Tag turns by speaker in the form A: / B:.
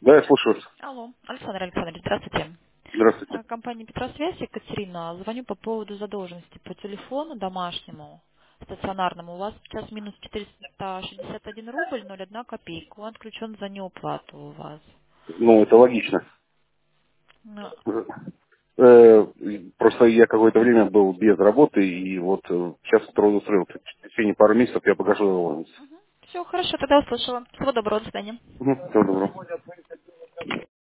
A: Да, я слушаю вас.
B: Алло, Александр Александрович, здравствуйте.
A: Здравствуйте.
B: Компания Петросвязь, Екатерина. Звоню по поводу задолженности по телефону домашнему, стационарному. У вас сейчас минус 461 рубль, 0,1 копейка. Он отключен за неуплату у вас.
A: Ну, это логично.
B: Ну,
A: Э, Просто я какое-то время был без работы, и вот сейчас трудоустроился. В течение пары месяцев я погашаю его.
B: все, хорошо, тогда услышала. Всего доброго, до свидания.
A: Всего доброго.